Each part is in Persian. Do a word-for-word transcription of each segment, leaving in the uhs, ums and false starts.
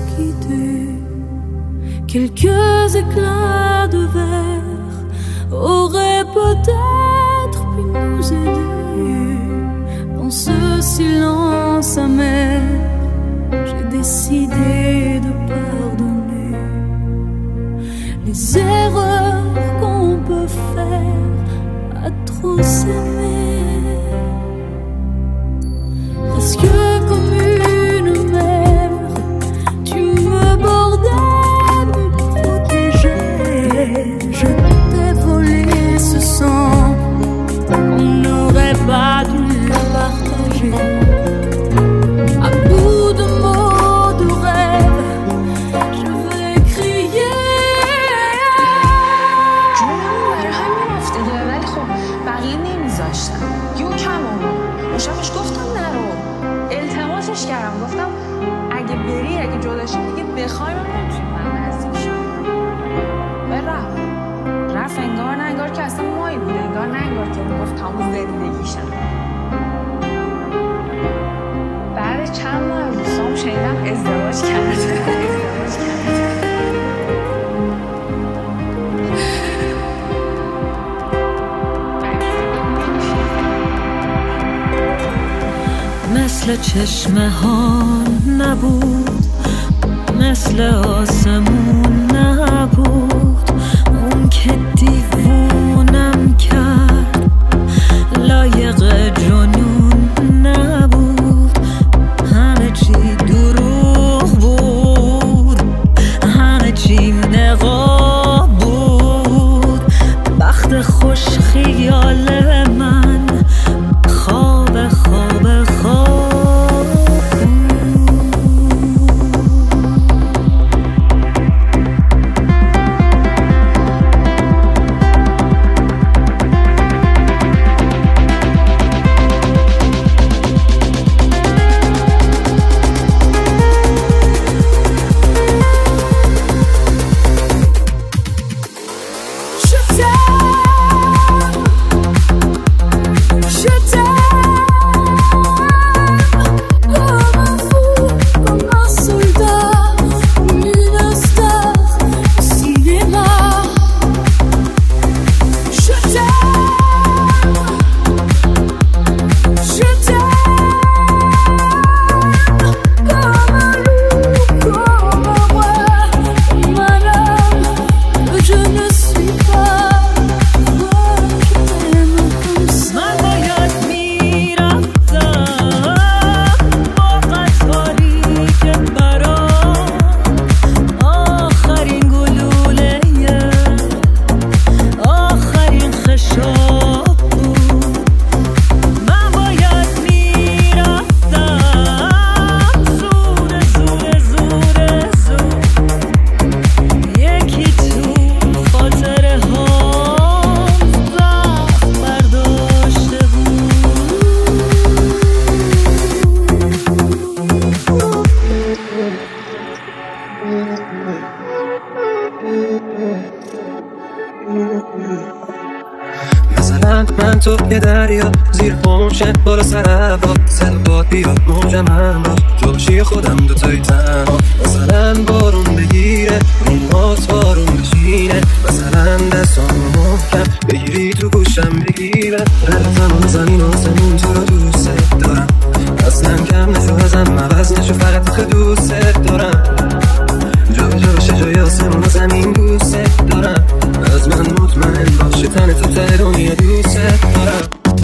quitter. Quelques éclats de verre auraient peut-être pu nous aider. Dans ce silence amer, j'ai décidé de pardonner les erreurs qu'on peut faire à trop s'aimer. Parce que comme une mère, tu me bordais, me protégeais. Je t'ai volé ce sang qu'on n'aurait pas dû partager. À bout de mots, de rêves, je vais crier. جونمون برای همین رفته دیگه، ولی خب بقیه نمیذاشتن. یو کم آمون مشابهش گفتم نرو، التماسش کردم، گفتم اگه بری، اگه جداشی دیگه بخوای من نمیتونی من نزدیک شم. و رفت رفت انگار نه انگار که اصلا مایی بود، انگار نه انگار که میگفت تمام زندگیشم. بعد چند ماه از دوستام شنیدم ازدواج کرده. ازدواج کرده. مثل چشمه ها نبود، مثل آسمون نبود، اون که دیوونم کرد لایق جنون نبود. همه چی دروغ بود، همه چی نقاب بود. بخت خوش خیال من خواب خواب خواب. مثلا من تو یه دریا زیر پمشه بالا سر هوا، زد باد بیاد موجم هم باش جوشی خودم دوتایی تنها. مثلا بارون بگیره رومات بارون بشینه، مثلا دستامو محکم بگیری تو گوشم بگیره. هر زمان زمین آسمون تو رو دوست دارم، اصلا کم نشو ازم عوض نشو، فقط خیلی دوست دارم. جا به جا بشه جای آسمون و زمین دوست دارم، از من مطمئن باشه تن تو ته دنیا دوست دارم.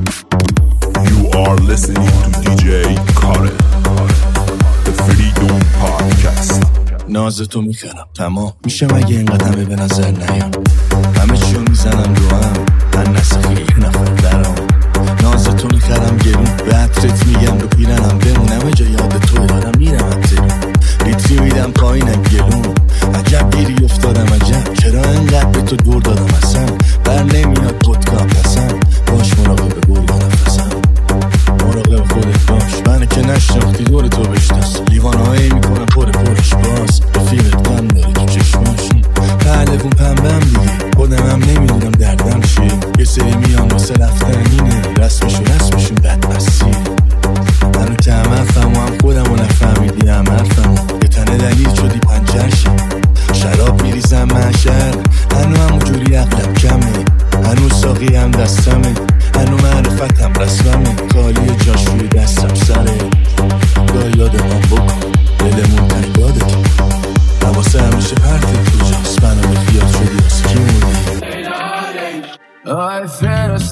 You are listening to دی جی Karen, the Freedom Podcast. نازتو میکنم تمام میشه مگه اینقدر همه به نظر نیام، همه چیو میزنم رو هم من نسخه یک نفر درام. نازتو میخرم گرون به عطرت میگم رو پیرنم بمونم جا یاد تو دارم میرم عطرم لیتری میدم پایینم گلون. عجب گیری افتادم عجب چرا انقدر به تو دور دادم اصلا بر نمیاد خودکام پسم. باش مراقب گرگا نفسم، مراقب خودت باش منه که نشناختی دور تو بشناس. لیوانهایی میکنم پر پرش باز رفیقت غم داره تو چشماش پهلوون پنبم دیگه خودمم نمیدونم دردم چیه. یه سری میان واسه رفتن اینه رسمشو رسمشون بدمستی. منو که هم حرفم و هم خودم و نفهمیدی هم حرفم یه تنه دلیل شدی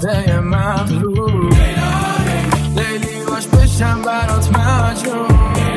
فرشته مغرور لیلی باش بشم برات مجنون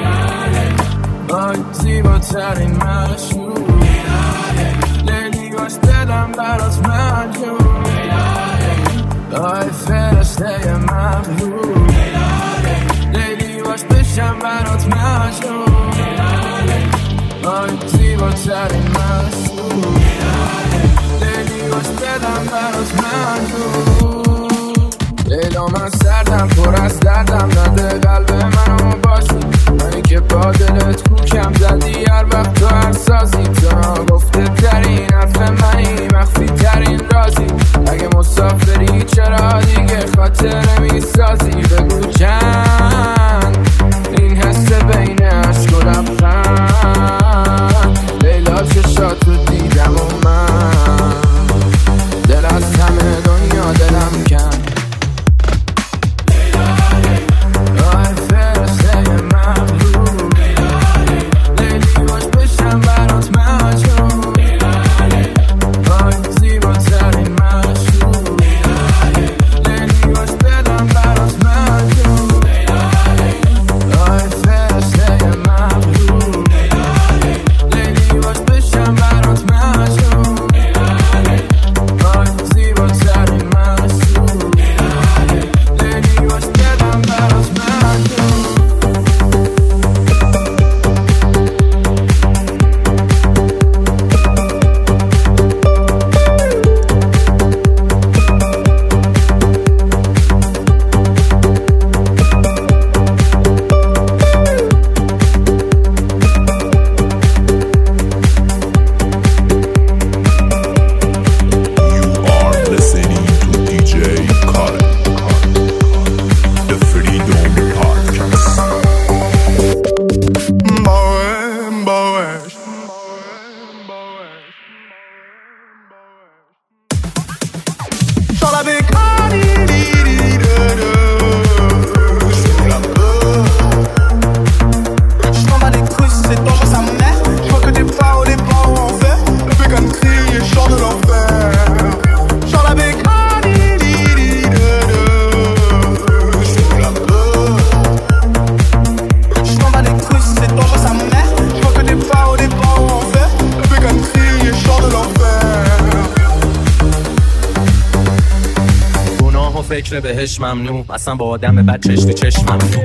آی زیباترین مشهور لیلی باش دلم برات مجنون آی فرشته مغرور لیلی باش بشم برات مجنون آی زیباترین مشهور لیلی باش دلم برات مجنون لیلا من سردم پر از دردم داده قلب منو باشی منی که با دلت کوکم زدی هر وقت تو هر سازی تو گفته ترین حرف منی مخفی ترین رازی اگه مسافری چرا دیگه خاطره می سازی بگو چند این حس بین عشق و لبخند لیلا چشاتو دیدم و من دل از همه دنیا دلم کن فکر بهش ممنوع اصلا با آدم بد چشتی چشم ممنوع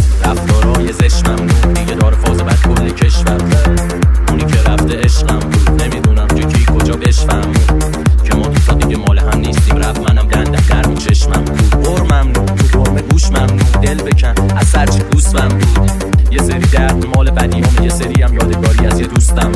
رفتارای زشت ممنوع دیگه داره فاز بد کل کشور اونی که رفته عشقم بود نمیدونم که کی کجا بشفم که ما دوستا دیگه مال هم نیستیم رفت منم دندم گرم چشمم بود بر ممنوع تو برم گوش ممنوع دل بکن از سرچی دوستم بود یه سری درد مال بدیام یه سری هم یادگاری از یه دوستم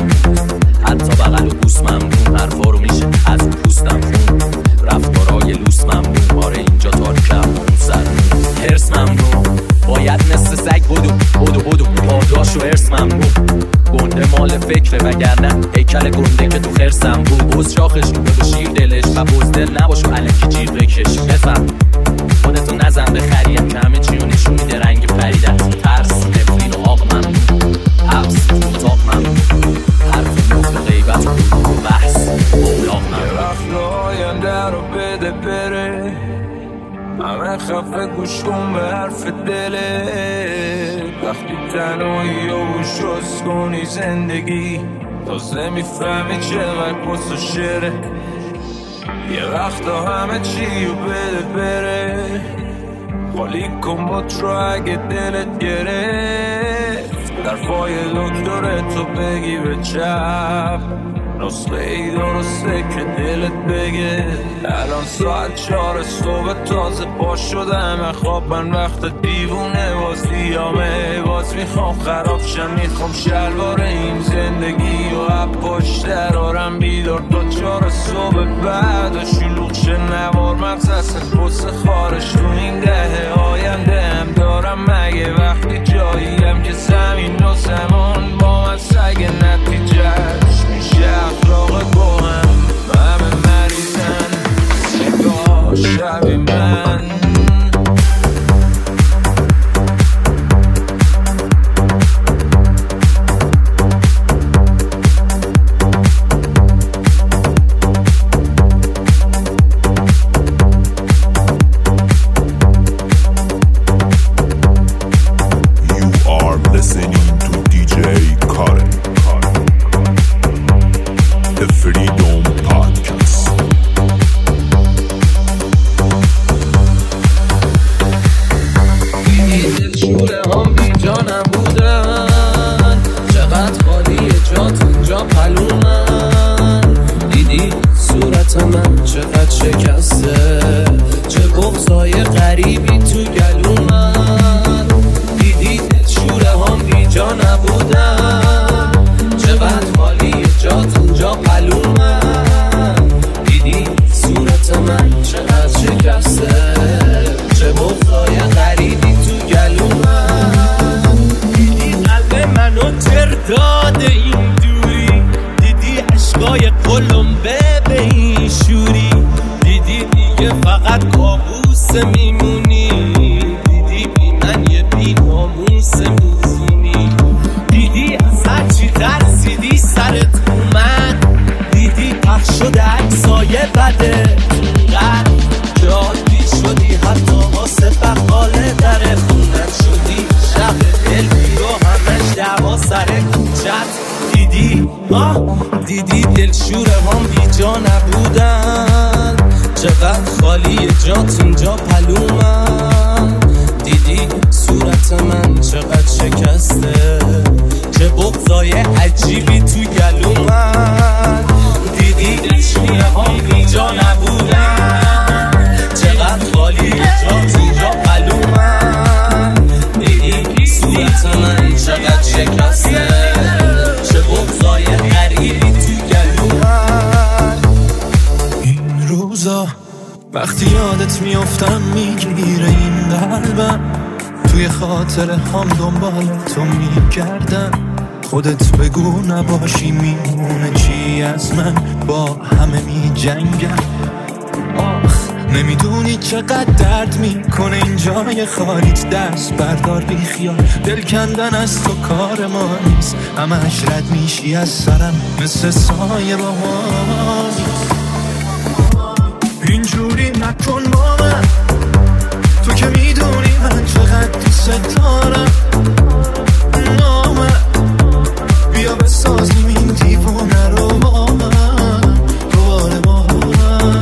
حتی بغل و بوس ممنوع حرفا رو میشه از اون پوستم خون رفتارای لوس ممنوع آره اینجا تاریکم اون سر هرس ممنوع باید مثل سگ بدو بدو بدو پاداش و هرس ممنوع گنده مال فکره وگرنه هیکل گنده که تو خرسم بود بز شاخش رو به شیر دلش و بزدل نباشو علکی جیر بکش بفهم خودتو نزن به خریم که همه چیو نشون میده رنگ پریدت ترس نفرین و آق ممنوع حبس اتاق ممنوع حرف نفت غیبت و بحث اولاق ممنوع آینده رو بده بره همه خفه گوش کن به حرف دله وقتی تنهایی و شست کنی زندگی تازه میفهمی چقدر پس و شره یه وقتا همه چی رو بده بره خالی کن بات رو اگه دلت گرفت در پای دکتره تو بگی به چپ نسخه ای درسته که دلت بگه الان ساعت چهار صبح تازه باش شدم خواب من وقت دیوونه باز دیامه باز میخوام خراب شم میخوام شلوار این زندگی و اب پشت درارم بیدار تا چهار صبح بعد شلوغ شه نوار مغز اصلا پس خارش تو این دهه آینده هم دارم مگه وقتی جاییم که زمین و زمان با من سگ نتیجهش میشه اخلاق با هم همه مریضن سگاه شبی من Freedom Podcast. دلشوره هم بی جا نبودن، چقدر خالیه جات اینجا پلومن. دیدی صورت من چقدر شکسته، چه بغضای غریبی تو گلومن. دیدی دلشوره هم بی جا نبودن، چقدر خالیه جات اینجا پلومن. دیدی صورت من چقدر شکسته، چه بغضای غریبی تو گلومن. دیدی قلب منو تر داده این دوری، دیدی عشقای قلمبه به این شوری. دیدی دیگه فقط کابوس میمونی، دیدی بی من یه بی ناموس میزونی. دیدی از هرچی ترسیدی سرت اومد، دیدی پخش شده عکسای بده اونقدر جادی شدی، حتی واسه بقال در خونت شدی. شب دل بیرو همش دعوا سر کوچت. دیدی آه دیدی دلشوره هم بی جا نبودن، چقدر خالی جات اینجا پلومن. دیدی صورت من چقدر شکسته، چه بغضای عجیبی تو گلومن. دیدی دلشوره هم بی جا نبودن، چقدر خالی جات اینجا پلومن. دیدی صورت من چقدر شکسته، چه بغضای غریبی تو گلومن. این روزا وقتی یادت میافتم میگیره این قلبم، توی خاطر هم دنبال تو میگردم. خودت بگو نباشی میمونه چی از من، با همه میجنگم. آخ نمیدونی چقدر درد میکنه این جای خالیت. دست بردار بی خیال، دل کندن از تو کار ما نیست. همش رد میشی از سرم مثل سایه با ما. اینجوری نکن با من، تو که میدونی من چقدر دوست دارم. بیا بسازیم این دیوونه رو با من، دوباره با من.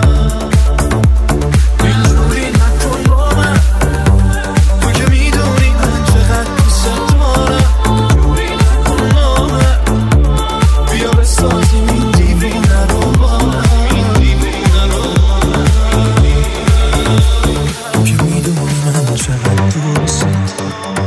اینجوری نکن با من، تو که میدونی من چقدر دوست دارم. اینجوری نکن با من، بیا بسازیم این دیوونه رو با من. تو که میدونی من چقدر دوست دارم.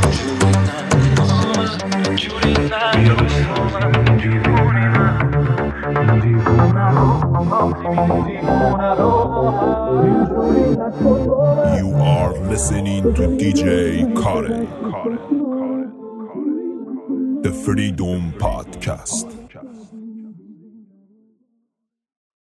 You are listening to D J Kare, the Freedom Podcast.